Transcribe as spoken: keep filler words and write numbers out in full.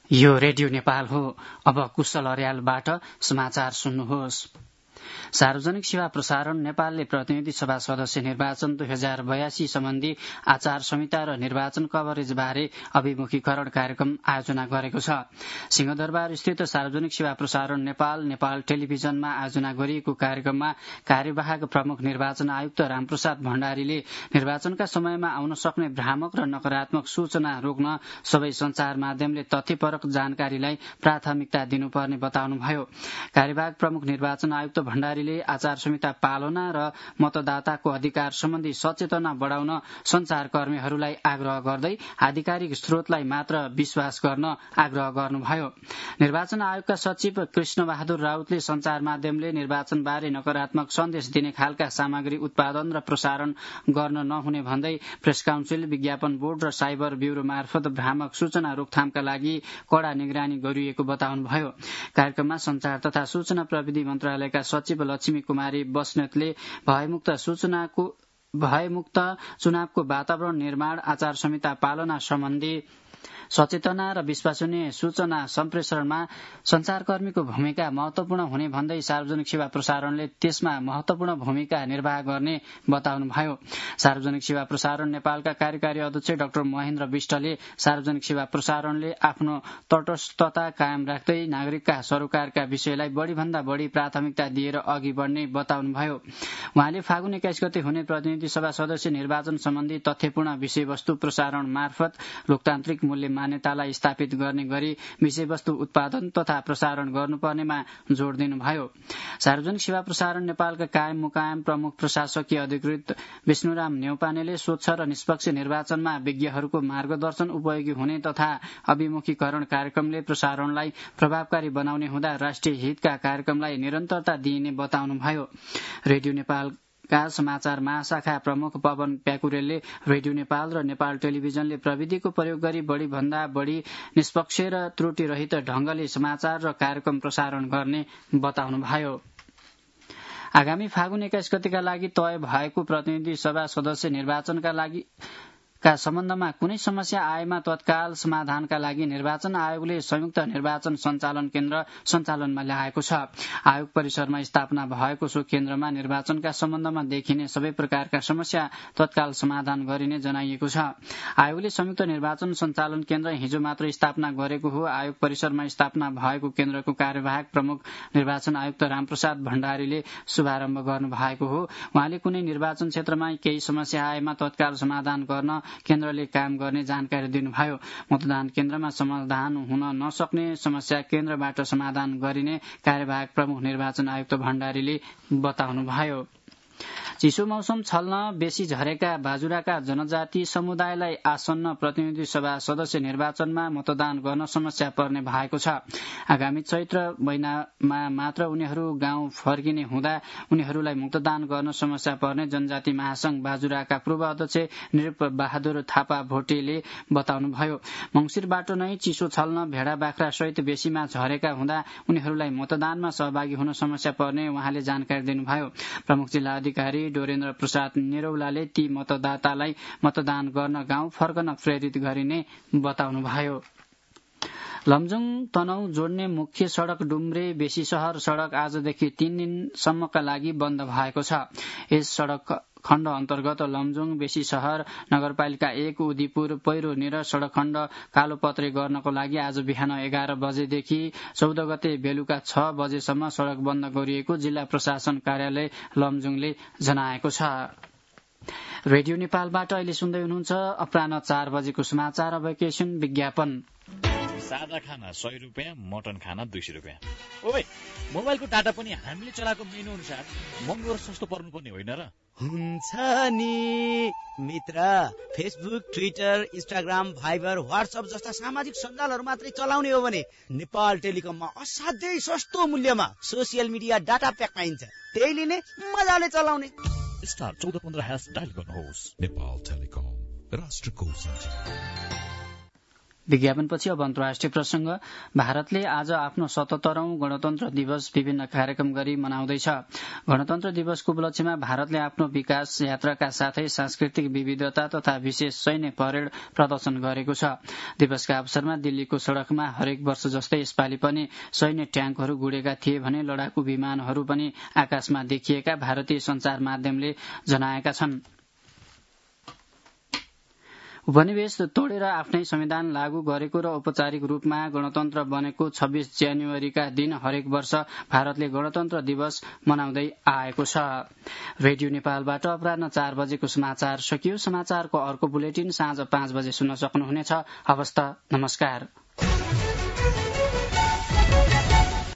यो रेडियो नेपाल हो। अब कुशल अर्यालबाट समाचार सुन्नुहोस्। सार्वजनिक सेवा प्रसारण नेपालले प्रतिनिधि सभा सदस्य निर्वाचन दुई हजार बयासी सम्बन्धी आचार संहिता र निर्वाचन कभरेज बारे अभिमुखीकरण कार्यक्रम आयोजना गरेको छ। सिंहदरबार स्थित सार्वजनिक सेवा प्रसारण नेपाल नेपाल टेलिभिजनमा आयोजना गरिएको कार्यक्रममा कार्यवाहक प्रमुख निर्वाचन आयुक्त रामप्रसाद भण्डारीले निर्वाचनका समयमा आउन सक्ने भ्रामक र नकारात्मक सूचना रोक्न सबै संचार माध्यमले तथ्यपरक जानकारीलाई प्राथमिकता दिनुपर्ने बताउनुभयो। कार्यवाहक प्रमुख निर्वाचन आयुक्त भण्डारीले आचार संहिता पालना र मतदाताको अधिकार सम्बन्धी सचेतना बढाउन संचारकर्मीहरूलाई आग्रह गर्दै आधिकारिक स्रोतलाई मात्र विश्वास गर्न आग्रह गर्नुभयो। निर्वाचन आयोगका सचिव कृष्ण बहादुर राउतले संचार माध्यमले निर्वाचनबारे नकारात्मक सन्देश दिने खालका सामग्री उत्पादन र प्रसारण गर्न नहुने भन्दै प्रेस काउन्सिल, विज्ञापन बोर्ड र साइबर ब्यूरो मार्फत भ्रामक सूचना रोकथामका लागि कड़ा निगरानी गरिएको बताउनुभयो। कार्यक्रममा संचार तथा सूचना प्रविधि मन्त्रालयका सचिव लक्ष्मी कुमारी बस्नेतले भयमुक्त सूचनाको भयमुक्त चुनावको वातावरण निर्माण, आचार संहिता पालना सम्बन्धी सचेतना र विश्वसनीय सूचना सम्प्रेषणमा संचारकर्मीको भूमिका महत्वपूर्ण हुने भन्दै सार्वजनिक सेवा प्रसारणले त्यसमा महत्वपूर्ण भूमिका निर्वाह गर्ने बताउनुभयो। सार्वजनिक सेवा प्रसारण नेपालका कार्यकारी अध्यक्ष डाक्टर महेन्द्र विष्टले सार्वजनिक सेवा प्रसारणले आफ्नो तटस्थता कायम राख्दै नागरिकका सरोकारका विषयलाई बढ़ीभन्दा बढ़ी प्राथमिकता दिएर अघि बढ़ने बताउनुभयो। उहाँले फागुन एक्काइस गते हुने प्रतिनिधि सभा सदस्य निर्वाचन सम्बन्धी तथ्यपूर्ण विषयवस्तु प्रसारण मार्फत लोकतान्त्रिक मूल्य मान्यतालाई स्थापित गर्ने गरी विषयवस्तु उत्पादन तथा प्रसारण गर्नुपर्नेमा जोड़ दिनुभयो। सार्वजनिक सेवा प्रसारण नेपालका कायम मुकायम प्रमुख प्रशासकीय अधिकृत विष्णुराम न्यौपानेले स्वच्छ र निष्पक्ष निर्वाचनमा विज्ञहरूको मार्गदर्शन उपयोगी हुने तथा अभिमुखीकरण कार्यक्रमले प्रसारणलाई प्रभावकारी बनाउने हुँदा राष्ट्रिय हितका कार्यक्रमलाई निरन्तरता दिइने बताउनुभयो। रेडियो नेपाल का समाचार महाशाखा प्रमुख पवन प्याकुरेलले रेडियो नेपाल र नेपाल टेलिभिजनले प्रविधिको प्रयोग गरी बढ़ी भन्दा बढ़ी निष्पक्ष र त्रुटि रहित ढंगले समाचार र कार्यक्रम प्रसारण गर्ने बताउनुभयो। आगामी फागुन एक्काइस गतेका लागि तय भएको प्रतिनिधि सभा सदस्य निर्वाचनका लागि का सम्बन्धमा कुनै समस्या आएमा तत्काल समाधानका लागि निर्वाचन आयोगले संयुक्त निर्वाचन सञ्चालन केन्द्र सञ्चालनमा ल्याएको छ। आयोग परिसरमा स्थापना भएको सो केन्द्रमा निर्वाचनका सम्बन्धमा देखिने सबै प्रकारका समस्या तत्काल समाधान गरिने जनाइएको छ। आयोगले संयुक्त निर्वाचन सञ्चालन केन्द्र हिजो मात्र स्थापना गरेको हो। आयोग परिसरमा स्थापना भएको केन्द्रको कार्यवाहक प्रमुख निर्वाचन आयुक्त रामप्रसाद भण्डारीले शुभारम्भ गर्नु भएको हो। उहाँले कुनै निर्वाचन क्षेत्रमा केही समस्या आएमा तत्काल समाधान गर्न केन्द्रले काम गर्ने जानकारी दिनुभयो। मतदान केन्द्रमा समाधान हुन नसक्ने समस्या केन्द्रबाट समाधान गरिने कार्यवाहक प्रमुख निर्वाचन आयुक्त भण्डारीले बताउनुभयो। चिसो मौसम छल्न बेसी झरेका बाजुराका जनजाति समुदायलाई आसन्न प्रतिनिधि सभा सदस्य निर्वाचनमा मतदान गर्न समस्या पर्ने भएको छ। आगामी चैत्र महिनामा मात्र उनीहरू गाउँ फर्किने हुँदा उनीहरूलाई मतदान गर्न समस्या पर्ने जनजाति महासंघ बाजुराका पूर्व अध्यक्ष निरूप बहादुर थापा भोटेले बताउनुभयो। मंसिरबाट नै चिसो छल्न भेडा बाख्रा सहित बेसीमा झरेका हुँदा उनीहरूलाई मतदानमा सहभागी हुन समस्या पर्ने उहाँले जानकारी दिनुभयो। प्रमुख जिल्ला अधिकारी डोरेन्द्र प्रसाद निरौलाले ती मतदातालाई मतदान गर्न गाउँ फर्कन प्रेरित गरिने बताउनुभयो। लमजुङ तनहु जोड्ने मुख्य सड़क डुम्रे बेसी शहर सड़क आजदेखि तीन दिनसम्मका लागि बन्द भएको छ। यस सड़क खण्ड अन्तर्गत लमजुङ बेसी शहर नगरपालिका एक उदयपुर पहिरो निर सड़क खण्ड कालोपत्रे गर्नको लागि आज बिहान एघार बजेदेखि चौध गते बेलुका छ बजेसम्म सड़क बन्द गरिएको जिल्ला प्रशासन कार्यालय लमजुङले जनाएको छ। रेडियो नेपालबाट अहिले सुन्दै हुनुहुन्छ अपराह्न चार बजेको समाचार। अब एकैछिन विज्ञापन। सादा खाना सय रुपियाँ, मटन खाना दुई सय रुपियाँ। ओए, मोबाइलको डाटा पनि हामीले चलाएको मेनु अनुसार महँगो र सस्तो पर्नुपर्ने होइन र? हुन्छ नि मित्र, Facebook, Twitter, Instagram, Viber, WhatsApp जस्ता सामाजिक सञ्जालहरू मात्रै चलाउने हो भने नेपाल टेलिकममा असाध्यै सस्तो मूल्यमा सोसियल मिडिया डाटा प्याक पाइन्छ। त्यही लिने, मजाले चलाउने। स्टार चौध पन्ध्र ह्यास डायल गर्नुहोस्। नेपाल टेलिकम, राष्ट्रको सञ्चार। विज्ञापनपछि अब अन्तर्राष्ट्रिय प्रसंग। भारतले आज आफ्नो सतहत्तरौं गणतन्त्र दिवस विभिन्न कार्यक्रम गरी मनाउँदैछ। गणतन्त्र दिवसको उपलक्ष्यमा भारतले आफ्नो विकास यात्राका साथै सांस्कृतिक विविधता तथा विशेष सैन्य परेड प्रदर्शन गरेको छ। दिवसका अवसरमा दिल्लीको सड़कमा हरेक वर्ष जस्तै यसपालि पनि सैन्य ट्याङ्कहरू गुडेका थिए भने लडाकु विमानहरू पनि आकाशमा देखिएका भारतीय संचार माध्यमले जनाएका छन्। उपनिवेश तोडेर आफ्नै संविधान लागू गरेको र औपचारिक रूपमा गणतन्त्र बनेको छब्बीस जनवरीका दिन हरेक वर्ष भारतले गणतन्त्र दिवस मनाउँदै आएको छ। रेडियो नेपालबाट अपराह्न चार बजेको समाचार सकियो। समाचारको अर्को बुलेटिन साँझ पाँच बजे सुन्न सक्नुहुनेछ। हवस् त, नमस्कार।